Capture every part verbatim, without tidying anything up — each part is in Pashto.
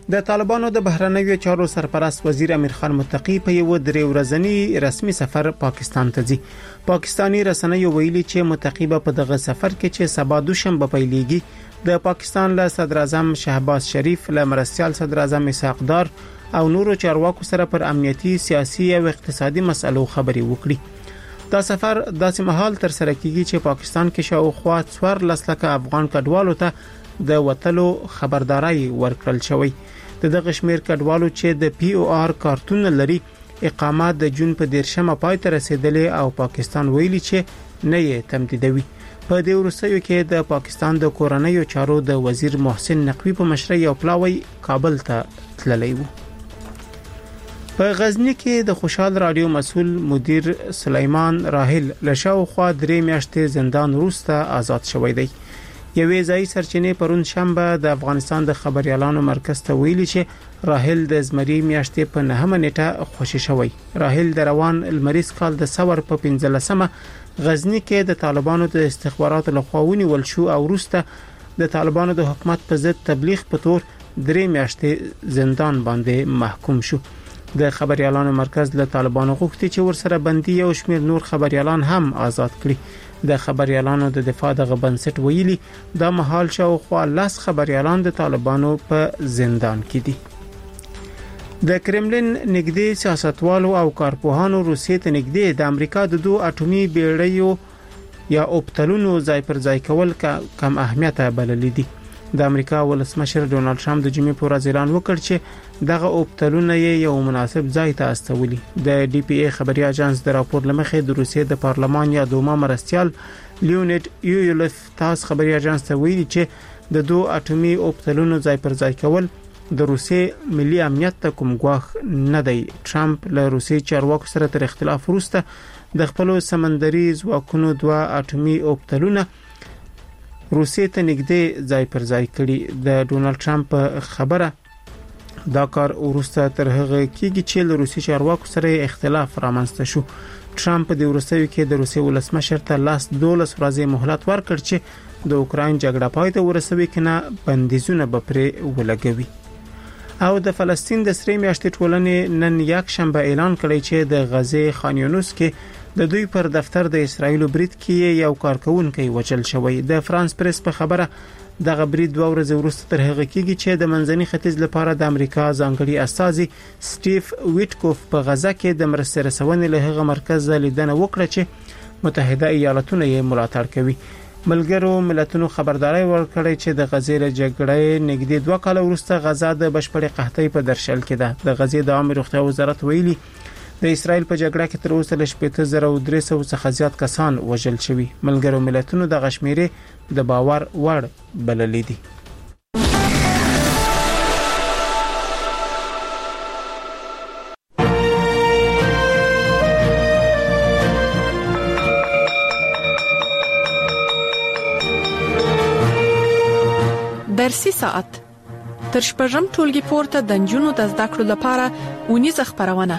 د طالبانو د بهرنیو چارو سرپرست وزیر امیر خان متقی په یو درې ورځنی رسمي سفر پاکستان ته ځي. پاکستانی رسنیو ویلي چې متقی په دغه سفر کې چې سبا دوشنبه پیلېږي د پاکستان له صدر اعظم شهباز شریف، له مرستیال صدر اعظم اسحاق دار او نورو چارواکو سره پر امنیتي، سیاسي او اقتصادي مسلو خبري وکړي. دا سفر داسې مهال تر سره کیږي چې پاکستان کې شاوخوا څوارلس لکه افغان کډوالو ته د وټلو خبرداري ورکړل شوی. د دغه شمیر کډوالو چې د پی او آر کارتون لري اقامت د جون په دیرشمه پای ته رسیدلې او پاکستان ویلي چې نه یې تمدیدوي. په دې وروستیو کې د پاکستان د کورنیو چارو د وزیر محسن نقوی په مشرۍ یو پلاوی کابل ته تللی و. په غزنی کې د خوشحال رادیو مسؤل مدیر سلیمان راحل لشاو خوا درې میاشتې زندان وروسته آزاد شوی دی. یوې ځای سرچینې پرون شنبه د افغانستان د خبريالانو مرکز ته ویلي چې راحل د زمری میاشتې په نهمه نیټه خوشی شوی. راحل د روان المریز کال د ثور په پنځلسمه غزنی کې د طالبانو د استخباراتو لخوا ونیول شو او وروسته د طالبانو د حکومت په ضد تبلیغ په تور درې میاشتې زندان باندې محکوم شو. د خبريالانو مرکز له طالبانو غوښتي چې ورسره بندي او شمیر نور خبريالان هم آزاد کړي. د خبريالانو د دفاع د غبنسټ ویلي د محال شاوخوا لاس خبريالان د طالبانو په زندان کې دي. د کرملین نږدې سیاستوالو او کارپوهانو روسیې ته نږدې د امریکا د دوه اټومي بیړیو یا اوبتلونو ځای پر ځای کول کم اهمیت بللي دي. د امریکا ولسمشر ډونالد ټرمپ د جمعې په ورځ اعلان وکړ چې دغه اوبتلونه یو مناسب ځای ته استولي. د ډي پی ای خبري اژانس د راپور لمخې د روسیې د پارلمان یا دوما مرستیال لیونید یولیف تاس خبري اژانس ته ویلي چې د دوه اټومي اوبتلونو ځای پر ځای کول د روسیې ملي امنیت ته کوم ګواښ نه دی. ټرمپ له روسیې چارواکو سره تر اختلاف وروسته د خپل سمندري ځواکونو دوه اټومي اوبتلونه روسیې ته نږدې ځای پر ځای کړي. د ډونالد ټرمپ خبره دا کار وروسته تر هغه کېږي چې له روسي چارواکو سره اختلاف رامنځته شو. ټرمپ د وروستیو کې د روسي ولسمشر ته لاس دولس ورځې مهلت ورکړ چې د اوکراین جګړه پای ته ورسوي کنه بندیزونه به پرې ولګوي. او د فلسطین د سری میاشتې ټولنې نن یک شنبه اعلان کړی چې د غزه خان یونس کې د دوی پر دفتر د اسرایل برید کې یو کارکونکي وچل شوی. د فرانس پریس په خبره دغه برید دوه ورځې وروسته تر هغه کېږي چې د منځني ختیځ لپاره د امریکا ځانګړي استازي سټیف ویټکوف په غزه کې د مرستې رسونې له هغه مرکز لیدنه وکړه چې متحده ایالاتونه یې ملاتړ کوي. ملګرو ملتونو خبرداري ورکړې چې د غزې له جګړې نږدې دوه کال وروسته غزه د بشپړې قحطۍ په درشل کې ده. د غزې د عامه روغتیا وزارت ویلي د اسرایل په جګړه کې تر اوسه له شپږ زره درې سوه څخه زیات کسان وژل شوي. ملګرو ملتونو د غشمیرې د باور وړ بللې دي. درسي ساعت تر شپږم ټولګي پورته د نجونو د زده کړو لپاره ونیزه خبرونه.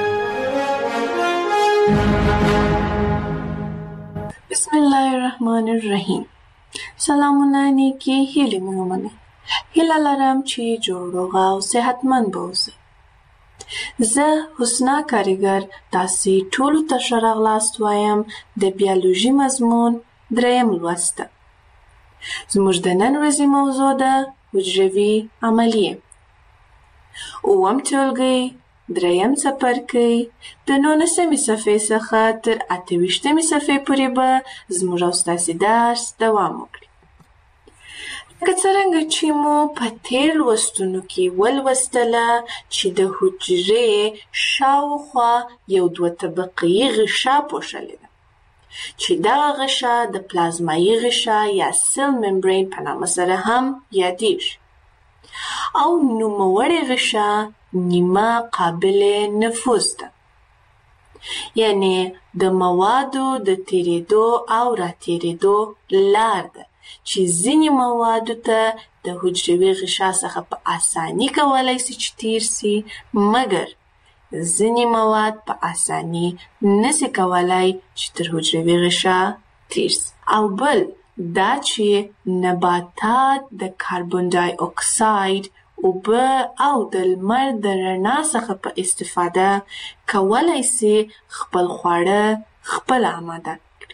بسم الله الرحمن الرحیم. سلامونه نیکی هیله مې ومنئ. هیله لرم چې جوړ روغ او صحتمند به اوسئ. زه حسنا کاریګر تاسې ټولو ته ښه راغلاست وایم د بیولوژي مضمون دریم لوست. زموږ د نن ورځې موضوع ده حجروي عملیې. اووم ټولګی دریم څپرکی د نولسمې صفحې څخه تر اته ویشتمې صفحې پورې به زموږ او ستاسې درس دوام وکړي. لکه څرنګه چې مو په تېر لوستونو کې ولوستله چې د حجرې شاوخوا یو دوه طبقې غشا پوښلې ده چې دغه غشا د پلازمایي غشا یا سیل ممبرین په نامه سره هم یادیږي او نوموړې غشا نیمه قابل نفوذ ده، یعنی د موادو د تیریدو او را تیریدو لار ده چې ځینې موادو ته د حجروي غشا څخه په اساني کولای سي چې تیر سي، مګر ځینې مواد په اساني نسي کولای چې تر حجروي غشا تیر سي. او بل دا چې نباتات د کاربن ډای اکساید اوبه او د لمر د رڼا څخه په استفاده کولای سي خپل خواړه خپل آماده کړي.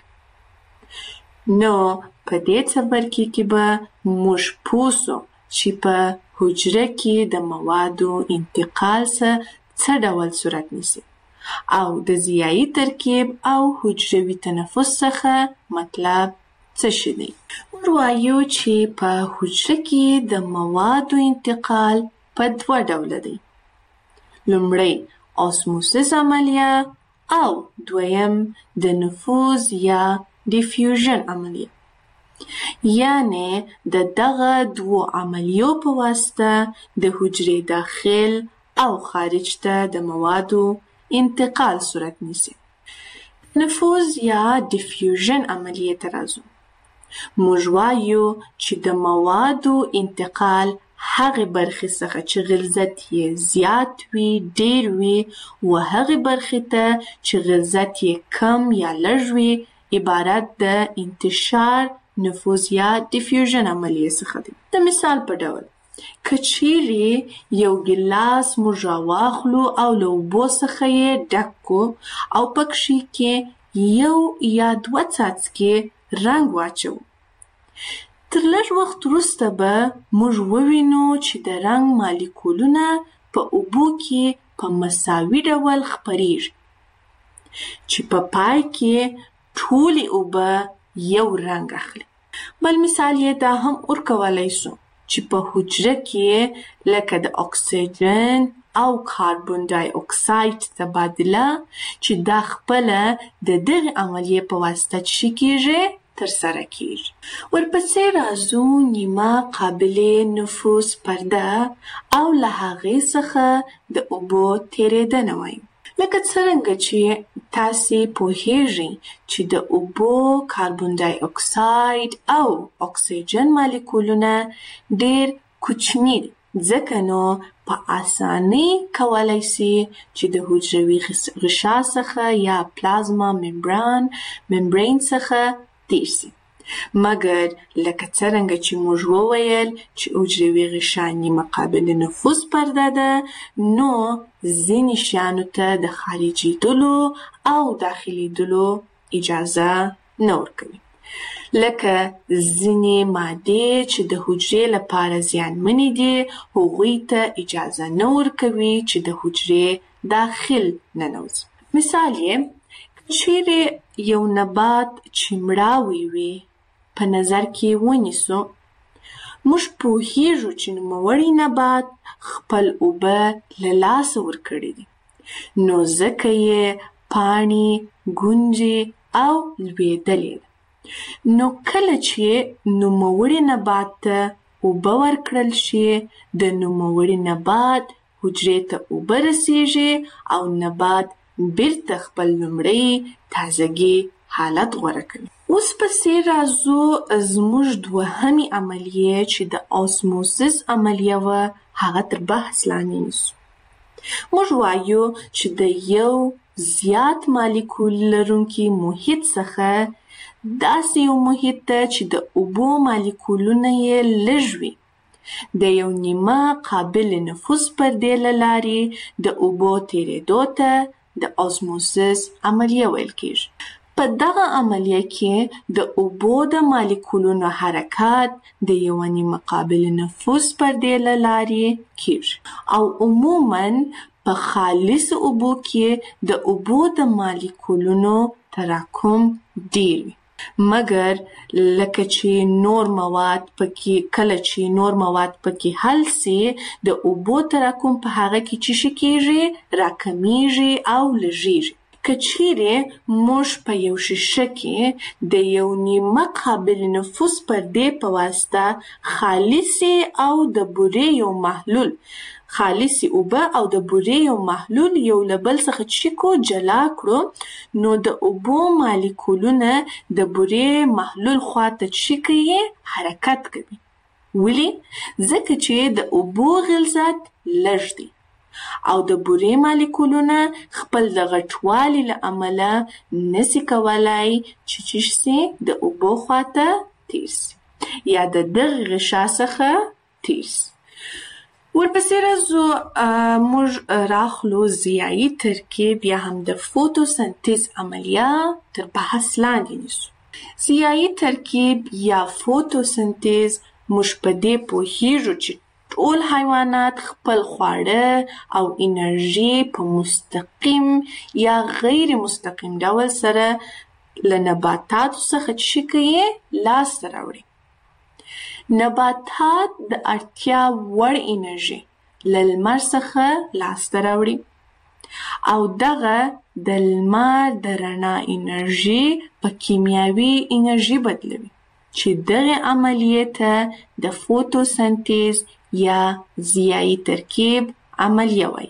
نو په دې څپرکي کې به موږ پوه سو چې په حجره کې د موادو انتقال څه څه ډول صورت نیسي او د ضیایي ترکیب او حجروي تنفس څخه مطلب څه شي دی. موږ وایو چې په حجره کې د موادو انتقال په دوه ډوله دی. لومړی اسموسیس عملیه او دویم د نفوذ یا ډیفیوژن عملیه. یعنی د دغه دوو عملیو په واسطه د حجرې داخل او خارج ته د موادو انتقال صورت نیسي. نفوذ یا ډیفیوژن عملیه ته راځو. موږ وایو چې د موادو انتقال هغه برخې څخه چې غلظت یې زیات وي ډیر وي و هغه برخې ته چې غلظت یې کم یا لږ وي عبارت د انتشار نفوذ یا ډیفیوژن عملیه څخه دی. د مثال په ډول که چیرې یو ګیلاس موږ راواخلو او له اوبو څخه یې ډک کړو او پکې کې یو یا دوه څاڅکي رنګ واچو، تر لږ وخت وروسته به موږ ووینو چې د رنګ مالیکولونه په اوبو کې په مساوي ډول خپریږي چې په پای کې ټولې اوبه یو رنګ اخلي. بل مثال یې دا هم ورکولای شو چې په حجره کې لکه د اکسیجن او کاربن ډای اکساید تبادله چې دا خپله د دغه عملیې په واسطه چې کېږي ترسره کېږي. ورپسې راځو نیمه قابلې نفوذ پرده او له هغې څخه د اوبو تېرېدنه وایو. لکه څرنګه چې تاسې پوهیږئ چې د اوبو کاربن ډای اکساید او اکسیجن مالیکولونه ډېر کوچني دي، ځکه نو په اسانۍ کولای سي چې د حجروي غشا څخه یا پلازما ممبران ممبرین څخه تېر سي. مګر لکه څرنګه چې موږ وویل چې حجروي غشا نیمه قابل نفوذ پرده ده، نو ځینې شیانو ته د خارجېدلو او داخلېدلو اجازه نه ورکوي. لکه ځینې مادې چې د حجرې لپاره زیانمنې دي هغوی ته اجازه نه ورکوي چې د حجرې داخل ننوځي. مثال یې چیرې یو نبات چې مړاوی وي په نظر کې ونیسو، موږ پوهیږو چې نوموړی نبات خپل اوبه له لاسه ورکړي دي، نو ځکه یې پاڼې ګونجې او لوېدلې ده. نو کله چې نوموړي نبات ته اوبه ورکړل شي د نوموړي نبات حجرې ته اوبه رسیږي او نبات بیرته خپل لومړی تازګي حالت غوره کوي. اوس پسې راځو زموږ دوهمې عملیې چې د اسموسیس عملیه وه هغه تر بحث لاندې نیسو. موږ وایو چې د یو زیات مالیکول لرونکي محیط څخه داسې یو محیط ته چې د اوبو مالیکولونه یې لږ وي د یو نیمه قابل نفوذ پردې له لارې د اوبو تېرېدو ته د اسموسیس عملیه ویل کېږي. په دغه عملیه کې د اوبو د مالیکولونو حرکت د یوه نیمه قابل نفوذ پردې له لارې کېږي او عموماً په خالص اوبو کې د اوبو د مالیکولونو تراکم ډېر وي. مګر لکه چې نور مواد پکې کله چې نور مواد پکې حل سي د اوبو تراکم په هغه کې چې شي کېږي راکمیږي او لږیږي. که چیرې موږ په یو شیشه کې د یو نیمه قابل نفوذ پردې په واسطه خالصې او د بورې یو محلول خالصې اوبه او د بورې یو محلول یو له بل څخه چې کو جلا کړو، نو د اوبو مالیکولونه د بورې محلول خواته چې کوي حرکت کوي. ولې؟ ځکه چې د اوبو غلظت لږ دی او د بورې مالیکولونه خپل د غټوالي له امله نسي کولای چې چې سي د اوبو خواته تېر سي یا د دغه غشا څخه تېر سي. ورپسې راځو موږ راخلو ضیایي ترکیب یا هم د فوتوسنتیز عملیه تر بحث لاندې نیسو. ضیایي ترکیب یا فوتوسنتیز موږ په دې پوهیږو چې ټول حیوانات خپل خواړه او انرژي په مستقیم یا غیر مستقیم ډول سره له نباتاتو څخه چې کوي لاسته راوړي. نباتات د اړتیا وړ انرژي له لمر څخه لاسته راوړي او دغه د لمر د رڼا انرژي په کیمیاوي انرژي بدلوي چې دغه عملیې ته د فوتوسنتیز یا ضیایي ترکیب عملیه وایي.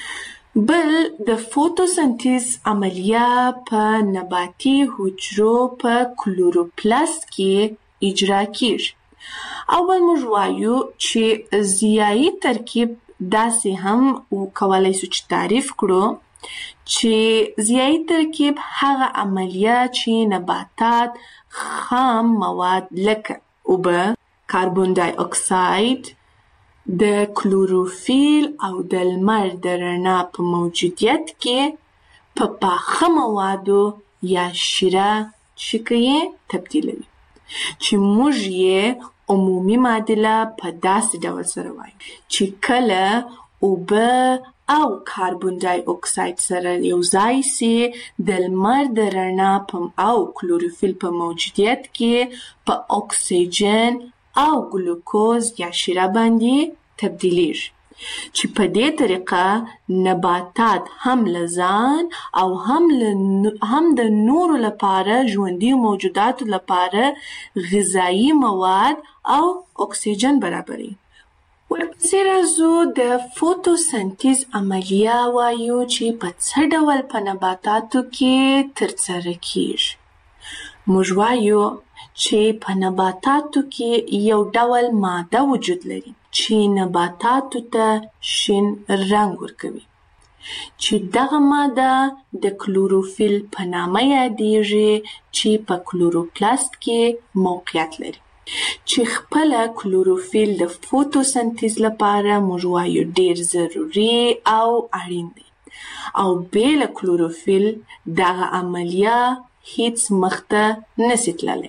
بل د فوتوسنتیز عملیه په نباتي حجرو په کلوروپلاست کې اجرا کیږي. اول موږ وایو چې ضیایي ترکیب داسې هم کولای شو چې تعریف کړو چې ضیایي ترکیب هغه عملیه چې نباتات خام مواد لکه اوبه، کاربن ډای اکساید، د کلوروفیل او د لمر د رڼا په موجودیت کې په پاخه موادو یا شیره شکیې تبدیلوي چې موږ یې عمومي معادله په داسې ډول سره وایو چې کله اوبه او کاربن ډای اکساید سره یو ځای سي د لمر د رڼا او کلوروفیل په موجودیت کې په اکسیجن او ګلوکوز یا شیره باندې تبدیلیږي چې په دې طریقه نباتات هم لزان او هم هم د نورو لپاره ژوندي موجوداتو لپاره غذایی مواد او اکسیجن برابري. ورپسې راځو د فوتوسنتیز عملیه وایو چې په څه ډول په نباتاتو کې ترسره کیږي. موږ وایو چې په نباتاتو کې یو ډول ماده وجود لري چې نباتاتو ته شین رنګ ورکوي چې دغه ماده د کلوروفیل په نامه یادیږي چې په کلوروپلاست کې موقعیت لري چې خپل کلوروفیل د فوتوسنتیز لپاره موږ وایو ډیر ضروري او اړین دی او بې له کلوروفیل دغه عملیه هیڅ مخته نشي تللی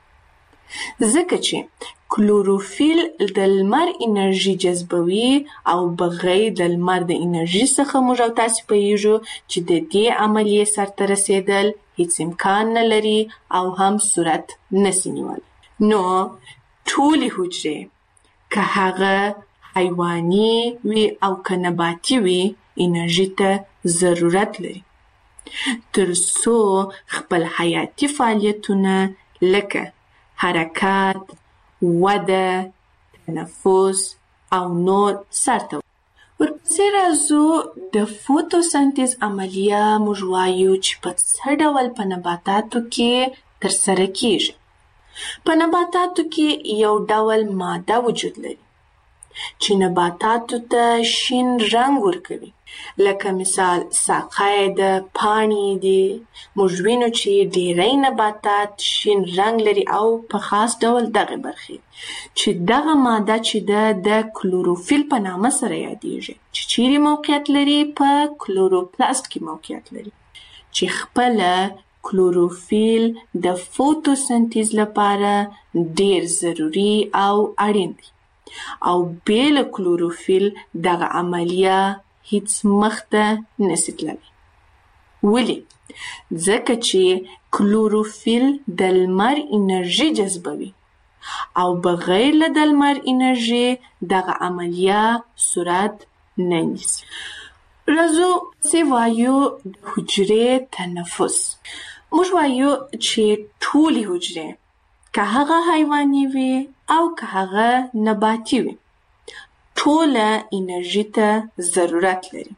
ځکه چې کلوروفیل د لمر انرژي جذبوي او بغیر د لمر د انرژي څخه موږ او تاسو پوهیږو چې د دې عملیې سرته رسیدل هیڅ امکان نه لري او هم صورت نشي نیولی. نو ټولې حجرې که هغه حیواني وي او که نباتي وي انرژي ته ضرورت لري تر څو خپل حیاتي فعالیتونه لکه حرکت، وده، تنفس او نور سرته. ورپسې راځو د فوتوسنتیز عملیه موږ وایو چې په څه ډول په نباتاتو کې ترسره کیږي. په نباتاتو کې یو ډول ماده وجود لري چې نباتاتو ته شین رنګ ورکوي لکه مثال ساقه د پاڼې دي. موږ وینو چې ډیری نباتات شین رنګ لري او په خاص ډول دغه برخې چې دغه ماده چې د کلوروفیل په نامه سره یادیږي چې چیرې موقعیت لري په کلوروپلاست کې موقعیت لري چې خپل کلوروفیل د فوتوسنتیز لپاره ډیر ضروري او اړین دی او بې له کلوروفیل دغه عملیه هیڅ مخته نشي تللی. ولې؟ ځکه چې کلوروفیل د لمر انرژي جذبوي او بغیر له د لمر انرژي دغه عملیه صورت نه نیسي. راځو چې وایو د حجرې تنفس. موږ وایو چې ټولې حجرې که هغه حیواني وي او که هغه نباتي وي ټوله انرژي ته ضرورت لري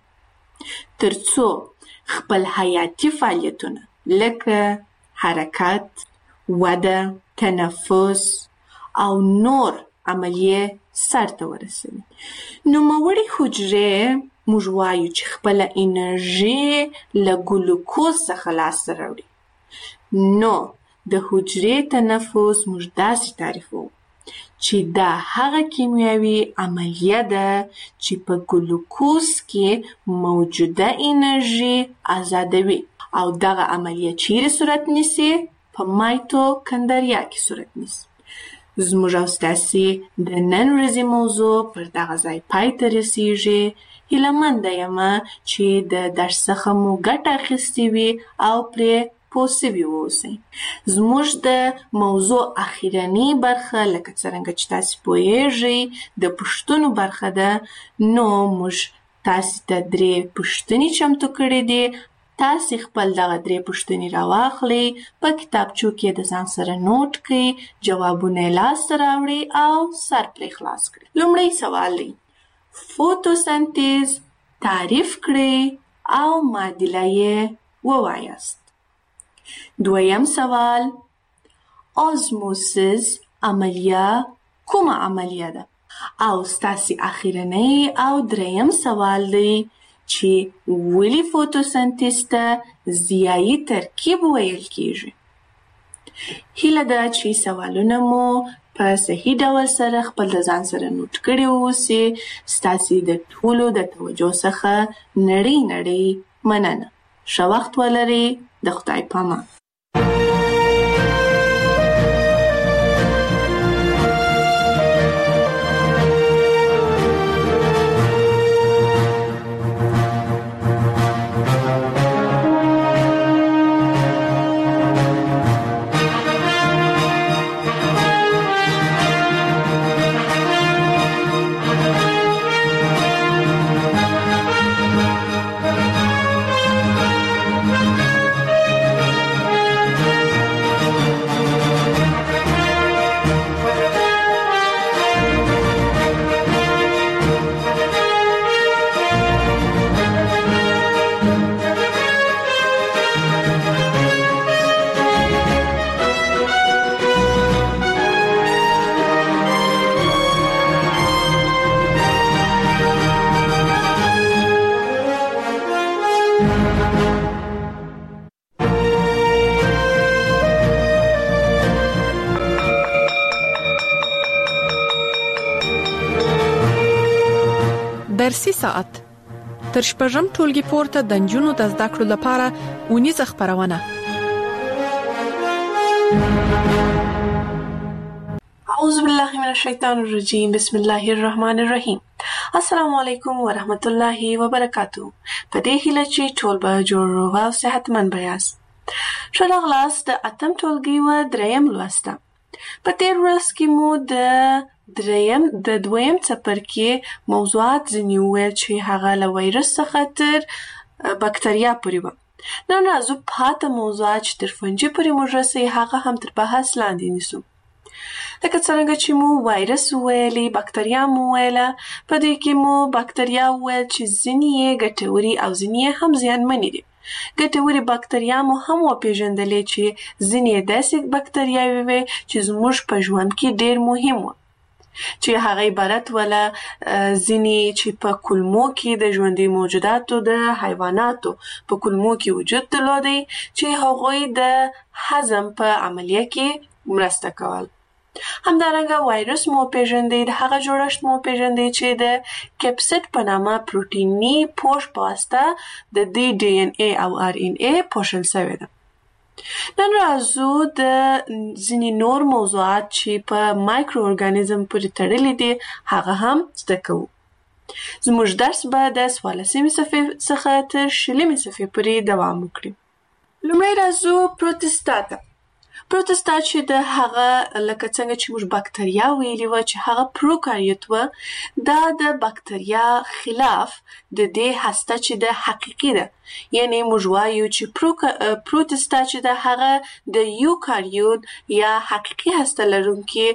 تر څو خپل حیاتي فعالیتونه لکه حرکت، وده، تنفس او نور عملیې سرته ورسوي. نوموړې حجرې موږ وایو چې خپل انرژي له ګلوکوز څخه لاسته راوړي. نو د حجرې تنفس موږ داسې تعریفوو چې دا هغه کیمیاوي عملیه ده چې په ګلوکوز کې موجوده انرژي آزادوي او دغه عملیه چیرې صورت نیسي؟ په مایتوکندریا کې صورت نیسي. زموږ او ستاسې د نن ورځې موضوع پر دغه ځای پای ته رسیږي. هیله منده یمه چې د درس څخه مو ګټه اخیستې وي او پرې پوه سوي واوسئ. زموږ د موضوع اخیرنۍ برخه لکه څرنګه چې تاسې پوهیږئ د پوښتنو برخه ده، نو موږ تاسې ته درې پوښتنې چمتو کړې دي. تاسې خپل دغه درې پوښتنې راواخلئ، په کتابچو کې د ځان سره نوټ کړئ، جوابونه یې لاسته راوړئ او سر پرې خلاص کړئ. لومړی سوال دی: فوتوسنتیز تعریف کړئ او معادله یې ووایاست. دویم سوال: آزموسیس عملیه کومه عملیه ده؟ او ستاسې اخیرنۍ او دریم سوال دی چې ولې فوتوسنتیز ته ضیایي ترکیب ویل کیږي. هیله ده چې سوالونه مو په صحیح ډول سره خپل د ځان سره نوٹ کړي واوسي. ستاسې د ټولو د توجه څخه نړۍ نړۍ مننه. ښه وخت ولرئ. د خدای پامان. درسي ساعت تر شپږم ټولګي پورته د نجونو د زده کړو لپاره ونیزه خبرونه. اعوذ بالله من الشیطان الرجیم. بسم الله الرحمن الرحیم. السلام علیکم ورحمت الله وبرکاتو. په دې هیله چې ټول به جوړ روغ او صحتمند بیاست. ښه راغلاست د اتم ټولګي و دریم لوسته. په تیر ورځ کې مو د دریم د دویم څپرکي موضوعات ځینې وویل چې هغه له وایرس څخه تر بکتریا پورې وه. نن راځو پاته موضوعات چې تر فنجي پورې موږ رسوي هغه هم تر بحث لاندې نیسو. لکه څرنګه چې مو وایرس وویلې، بکتریا مو وویله. په دې کې مو بکتریا وویل چې ځینې یې ګټورې او ځینې یې هم زیانمنې دي. ګټورې بکتریا مو هم وپېژندلې چې ځینې یې داسې بکتریاوې وې چې زموږ په ژوند کې ډېر مهم وه، چې هغه عبارت وله ځینې چې په کولمو کې د ژوندي موجوداتو د حیواناتو په کولمو کې وجود درلودی چې هغوی د هضم په عملیه کې مرسته کول. همدارنګه وایرس مو پیژندې، د هغه جوړښت مو پیژندې چې د کپسید په نامه پروتیني پوښ په واسطه د دې ډي ان اي او ار ان اي پوښل شوی ده. نن راځو د ځینې نور موضوعات چې په مایکرو ارګانیزم پورې تړلي دي هغه هم زده کوو. زموږ درس به د څوارلسمې صفحې څخه تر شلمې صفحې پورې دوام وکړي. لومړی راځو پروتستا ته. پروتستا چې د هغه لکه څنګه چې موږ بکتریا ویلي وه چې هغه پروکاریوت وه، دا د بکتریا خلاف د دې هسته چې د حقیقي ده، یعنی موږ وایو چې پروتستا چې د هغه د یوکاریوت یا حقیقي هسته لرونکي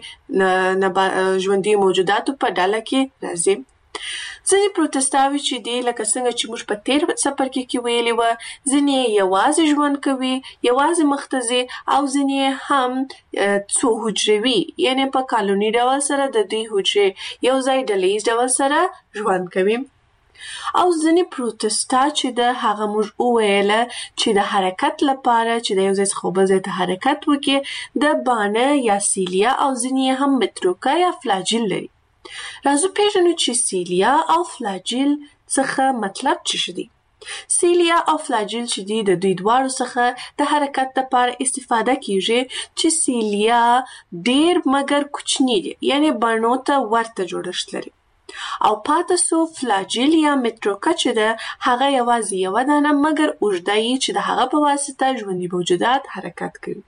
ژوندي موجوداتو په ډله کې راځي. ځینې پروتستاوي چې دي لکه څنګه چې موږ په تیر څپرکي کې ویلي وه، ځینې یوازې ژوند کوي، یوازې مخته ځي، او ځینې هم څو حجروي یعنی په کالوني ډول سره د دوی حجرې یو ځای ډله ییز ډول سره ژوند کوي. او ځینې پروتستا چې د هغه موږ وویله چې د حرکت لپاره چې د یو ځای څخه بل ځای ته حرکت وکړي د بانه یا سیلیا او ځینې هم متروکه یا فلاجیل لري. راځو پیژنو چې سیلیا او فلاجیل څخه مطلب څه دی. سیلیا او فلاجیل چې دی د دوی دواړو څخه د حرکت لپاره استفاده کیږي چې سیلیا ډیر مګر کوچنی دی یعنی بڼو ته ورته جوړښت لري او پاتې سو فلاجیل یا متروکه چې ده هغه یوازې یوه دانه مګر اوږده یي چې د هغه په واسطه ژوندي موجودات حرکت کوي.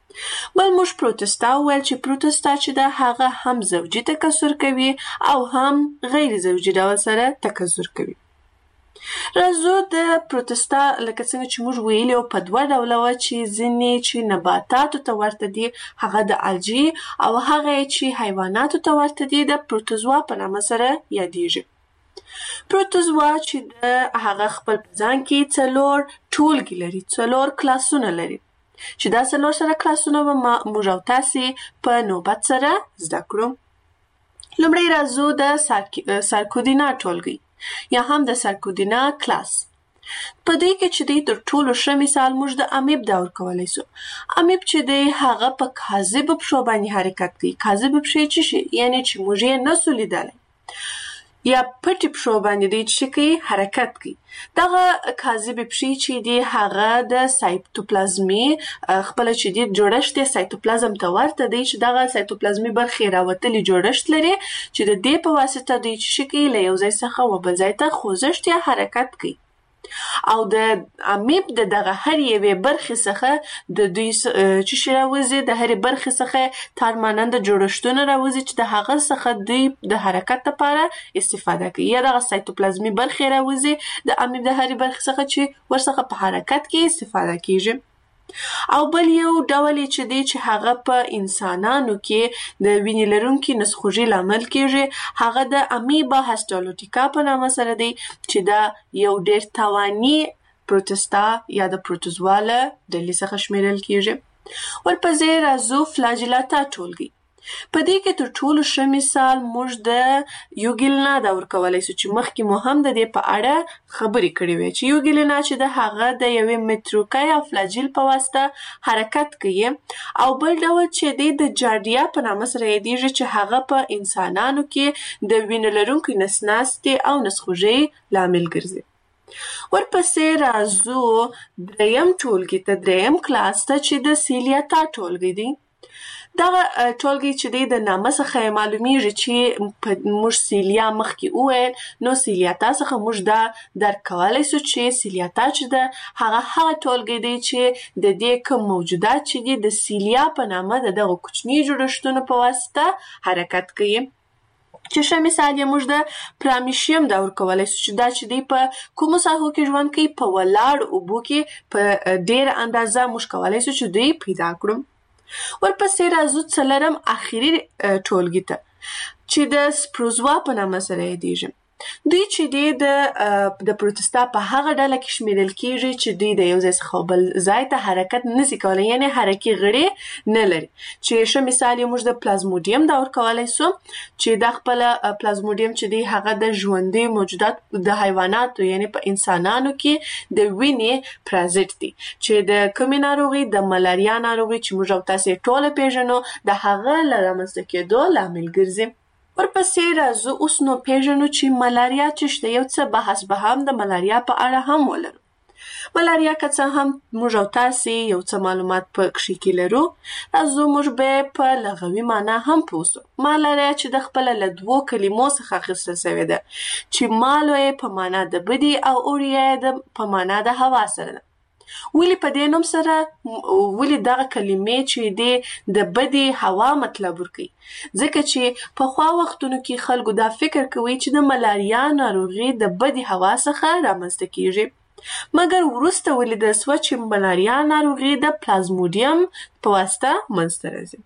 بل موږ پروتستا وویل چې پروتستا چې ده هغه هم زوجي تکثر کوي او هم غیر زوجي ډول سره تکثر کوي. راځو د پروتستا لکه څنګه چې موږ ویلي وو په دوه ډوله وه چې ځینې چې نباتاتو ته ورته دي هغه د الجی او هغه چې حیواناتو ته ورته دي د پروتوزوا په نامه سره یادیږي. پروتوزوا چې د هغه خپل په ځان کې څلور ټولګي لري، څلور کلاسونه لري چې دا څلور سره کلاسونه به موږ او تاسې په نوبت سره زده کړو. لومړی راځو د سارکودینا ټولګي یا هم د سارکودینا کلاس. په دې کې چې دی تر ټولو ښه مثال موږ د امیب دا ورکولی سو. امیب چې دی هغه په کاذبو پښو باندې حرکت کوي. کاذبې پښې څه شي؟ یعنې چې موږ یې نسو لیدلی یا پټې پښو باندې دی چې کوي حرکت کوي. دغه کاذبې پښې چې دی هغه د سایتوپلازمي خپله چې دی جوړښت یې سایتوپلازم ته ورته دی چې دغه سایتوپلازمي برخې راوتلي جوړښت لري چې د دې په واسطه دوی چې کوي له یو ځای څخه و بل ځای ته خوځښت یا حرکت کوي. او د امیب د دغه هر یوې برخې څخه د دوی چې شي راوځي د هرې برخې څخه تارماننده جوړښتونه راوځي چې د هغه څخه دوی د حرکت لپاره استفاده کوي یا دغه سایتوپلازمي برخې راوځي د امیب د هرې برخې څخه چې ورڅخه په حرکت کې استفاده کیږي. او بل یو ډول چې دی چې هغه په انسانانو کې د وینې لرونکي نسخوږي لامل کیږي هغه د امیبا هسټالوټیکا په نامه سره دی چې دا یو ډیر تواني پروتستا یا د پروتوزوا له ډلې څخه شمیرل کیږي. ورپسې راځو فلاجیلاتا ټولګي. په دې کې تر ټولو ښه مثال موږ د یوګیلنا دا ورکولی سو چې مخکې مو هم د دې په اړه خبرې کړې وې چې یوګیلنا چې د هغه د یوې متروکه یا فلاجیل په واسطه حرکت کوي. او بل ډول چې دی د جاډیا په نامه سره یادیږي چې هغه په انسانانو کې د وینې لرونکي نسناستې او نسخوږۍ لامل ګرځي. ورپسې راځو دریم ټولګي ته، دریم کلاس ته چې د سیلیاتا ټولګي دی. دغه ټولګي چې دی د نامه څخه معلومیږي چې موږ سیلیا مخکې وویل نو سیلیاتا څخه موږ دا درک کولی سو چې سیلیاتا چې ده هغه هغه ټولګي دی چې د دې کوم موجودات چې دي د سیلیا په نامه د دغه کوچني جوړښتونو په واسطه حرکت کوي. چې ښه مثال یې موږ د پرامیشیم دا ورکولی سو چې دا چې دی په کومو ساحو کې ژوند کوي په ولاړو اوبو کې په ډېره اندازه موږ کولی سو چې دوی پیدا کړو. ورپسې راځو څلرم اخري ټولګي ته چې د سپروزوا په نامه سره یادیږي. دوی چې دی د د پروتستا په هغه ډله کې شمیرل کیږي چې دوی د یو ځای څخه بل ځای ته حرکت نشي کولی یعنې حرکي غړي نه لري. چې ښه مثال یې موږ د پلازموډیم دا ورکولی سو چې دا خپله پلازموډیم چې دی هغه د ژوندي موجودات د حیواناتو یعنې په انسانانو کې د وینې پرازیت دی چې د کومې ناروغي د ملاریا ناروغي چې موږ او تاسې ټوله پیژنو د هغه له رامنځته کېدو لامل ګرځي. ورپسې راځو اوس نو پیژنو چې ملاریا څه شته. یو څه بحث به هم د ملاریا په اړه هم ولرو. ملاریا که څه هم موږ او تاسې یو څه معلومات په کښې کې لرو راځو موږ به په لغوي معنا هم پوه سو. ملاریا چې د خپله له دوو کلمو څخه اخیستل سوې ده چې مالو یې په معنا د بدي او اوریا یې په معنا د هوا سره ده. ولې په دې نوم سره ولې دغه کلمې چې دی د بدې هوا مطلب ورکوي؟ ځکه چې پخوا وختونو کې خلکو دا فکر کوي چې د ملاریا ناروغي د بدې هوا څخه رامنځته کیږي. مګر وروسته ولیدل سوه چې ملاریا ناروغي د پلازموډیم په واسطه منځته راځي.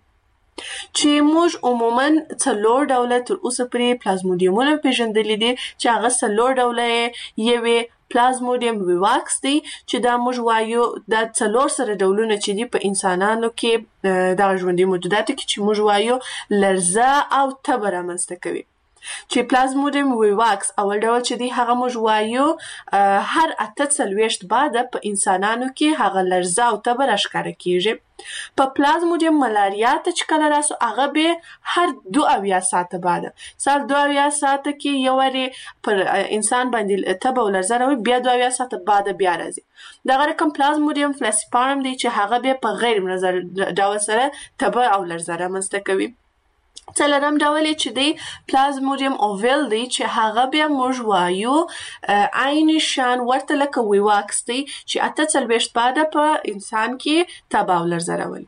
چې موږ عموما څلور ډوله تر اوسه پورې پلازموډیمونه پیژندلي دي چې هغه څلور ډوله یوې پلازموډیم ویواکس دی چې دا موږ وایو دا څلور سره ډولونه چې دي په انسانانو کې دغه ژوندي موجوداتو کې چې موږ وایو لرزه او تبه رامنځته کوي. چې پلازمودیم ویواکس اول ډول چې دی هغه موږ وایو هر اته څلوېښت بعده په انسانانو کې هغه لرزه او تبه راښکاره کیږي. په پلازمودیم ملاریا ته چې کله راسو هغه به هر دوه اویا ساعته بعده سال دوه اویا ساعته کې یو وری پر انسان باندې تبه او لرزه راوي، بیا دوه اویا ساعته بعده بیا راځي. دغه رقم پلازمودیم فلاسیپارم دی چې هغه به په غیر منظم ډول سره تبه او لرزه رامنځته کوي. څلورم ډول چې دی پلازمودیم اوویل دی چې هغه بیا موږ وایو عین شان ورته لکه ویواکس دی چې اته څلوېښت بعده په انسان کې تبه او لرزه راولي.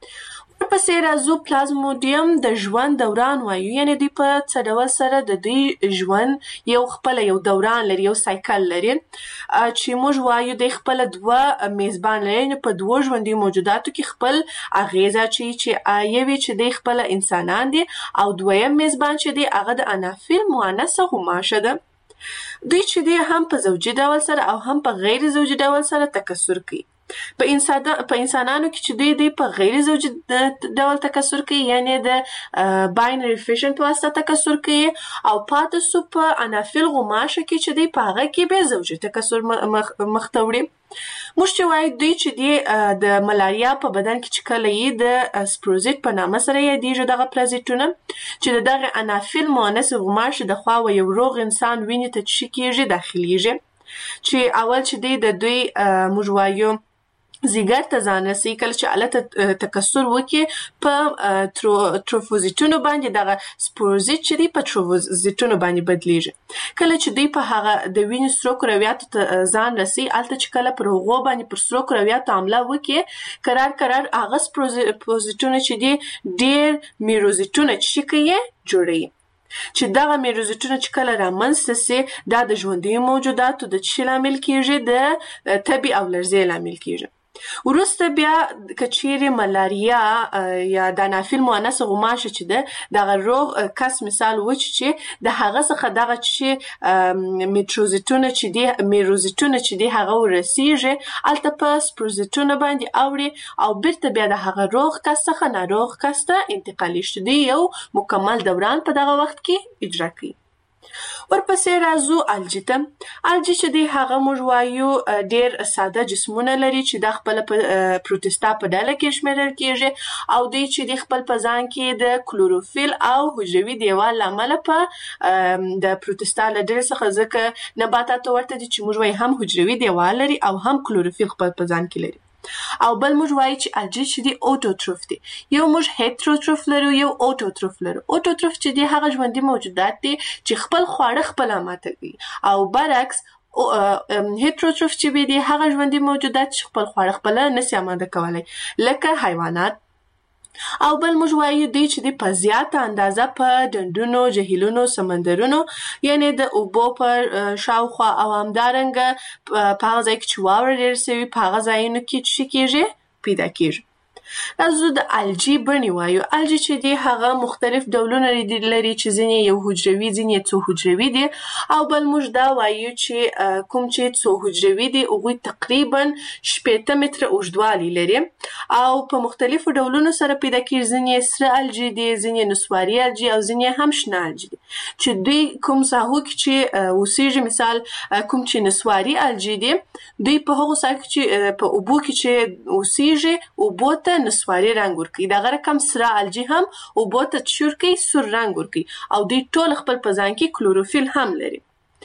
ورپسې راځو پلازمودیم د ژوند دوران وایو، یعنی دوی په څه ډول سره د دوی ژوند یو خپله یو دوران لري، یو سایکل لري چې موږ وایو دوی خپله دوه میزبان لري. یعنې په دوو ژوندي موجوداتو کې خپل اغیزه اچوي چې یو یې چې دوی خپله انسانان دي او دویم میزبان چې دی هغه د انافیل مؤنثه غوماشه ده. دوی چې دی هم په زوجي ډول سره او هم په غیر زوجي ډول سره تکثر کوي. په انسان په انسانانو کې چې دوی دی په غیر زوجي ډول تکثر کوي، یعنی د باینری فیشن په واسطه تکثر کوي، او پاتې سو په انافیل غوماشه کې چې دی په هغه کې به زوجي تکثر مخته وړي. موږ چې وایو دوی چې دی د ملاریا په بدن کې چې کله یې د سپروزیت په نامه سره یادیږي دغه پرازیتونه چې د دغه انافیل مؤنث غوماشې د خوا و یو روغ انسان وینې ته چې کېږي داخلیږي، چې اول چې دی د دوی موږ وایو زیګر ته ځان رسي. کله چې الته تکثر وکړي په تروفوزیتونو باندې دغه سپوروزیت چې دی په تروفوزیتونو باندې بدلیږي. کله چې دوی په هغه د وینې سرو کرویاتو ته ځان رسي، الته چې کله پر هغو باندې پر سرو کرویاتو حمله وکړي قرار قرار هغه سپوروزیتونه چې دی ډېر میروزیتونه چې کوي جوړوي، چې دغه میروزیتونه چې کله رامنځته سي دا د ژوندیو موجوداتو د څه لامل کیږي؟ د تبې او لرزې لامل کیږي. وروسته بیا که چیرې ملاریا یا د انافیل مؤنثه غوماشه چې ده دغه روغ کس مثال وچ چې د هغه څخه دغه چې میټروزیتونه چې دي میروزیتونه چې دي هغه ورسیږي، الته په سپروزیتونه باندې اوړي او بیرته بیا د هغه روغ کس څخه ناروغ کس ته انتقالي شي. دوی یو مکمل دوران په دغه وخت کې اجرا کوي. ورپسې راځو الجی ته. الجی چې دی هغه موږ وایو ډېر ساده جسمونه لري چې د خپل پروتستا په ډله کې شمیرل کیږي، او دوی چې دی خپل په ځان کې د کلوروفیل او حجروي دیوال له امله په د پروتستا له ډلې څخه ځکه نباتاتو ورته دي چې موږ وایو هم حجروي دیوال لري او هم کلوروفیل خپل په ځان کې لري. او بل موږ وایو چې الجی چې دی اوټوټروف دی. یو موږ هیټروټروف لرو، یو اوټوټروف لرو. اوټوټروف چې دی هغه ژوندي موجودات دي چې خپل خواړه خپله ماته کوي، او برعکس هیټروټروف چې دی هغه ژوندي موجودات چې خپل خواړه خپله نسي اماده کولی، لکه حیوانات. او بل موږ وایو دوی چې دی په زیاته اندازه په ډنډونو، جهیلونو، سمندرونو، یعنی د اوبو په شاوخوا او همدارنګه په هغه ځای کې چې واوره ډېره سوي په هغه ځایونو کې چې کېږي پیدا کېږي. راځو د الجی بڼې وایو. الجی چې دی هغه مختلف ډولونه لري چې ځینې یو حجروي، ځینې څو حجروي دي، او بل موږ دا وایو چې کوم چې څو حجروي دي هغوی تقریبا شپېته متره اوږدوالی لري او په مختلفو ډولونو سره پیدا کېږي. ځینې سره الجی دي، ځینې نسواري الجی او ځینې هم شنه الجی دي چې دوی کوم ساحو کې چې اوسېږي. مثال کوم چې نسواري الجی دي دوی په هغو ساحو کې چې په اوبو کې چې اوسېږي اوبو ته نسواري رنګ ورکوي. دغه رقم سره الجی هم اوبو ته چور کوي، سور رنګ ورکوي، او دوی ټول خپل په ځان کې کلوروفیل هم لري.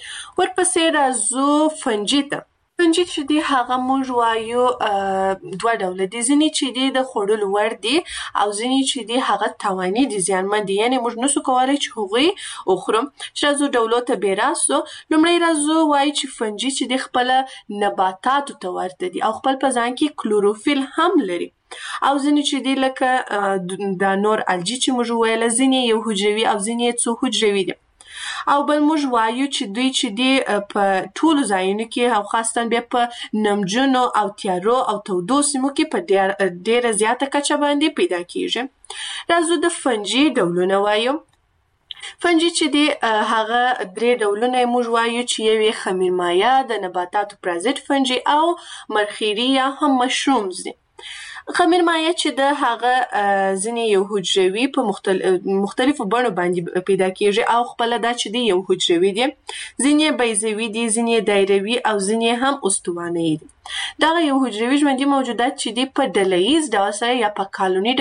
ورپسې راځو فنجي ته. فنجي چې دی هغه موږ وایو دوه ډوله دي. ځینې چې دی د خوړلو وړ دي او ځینې چې دی هغه تاواني دي، زیانمن دي، یعنې موږ نسو کولی چې هغوی وخورو. چې راځو ډولو ته بې راستو. لومړی راځو وایو چې فنجي چې دی خپله نباتاتو ته ورته دي او خپل په ځان کې کلوروفیل هم لري. او ځینې چې دی لکه دا نور الجی چې موږ ویله ځینې یو حجروي او ځینې څو حجروي دي. او بل موږ وایو چې دوی چې دی په ټولو ځایونو کې او خاصتاً بیا په نمجنو او تیارو او تودو سیمو کې په ډېره زیاته کچه باندې پیدا کېږي. راځو د فنجي ډولونه وایو. فنجي چې دی هغه درې ډولونه موږ وایو چې یو یې خمیرمایه، د نباتاتو پرازیت فنجي او مرخیري یا هم مشرومز دي. خمیر مایع چې د هغه ځینې یو حجروي په مختلفو بڼو باندې پیدا کیږي او خپل دا چې دی یو حجروي دي، ځینې بیضوي دي، ځینې دایروي او ځینې هم استوانه دي. دا یو حجروي ژوندي موجودات چې دی په ډله ییز ډول سره یا په کالوني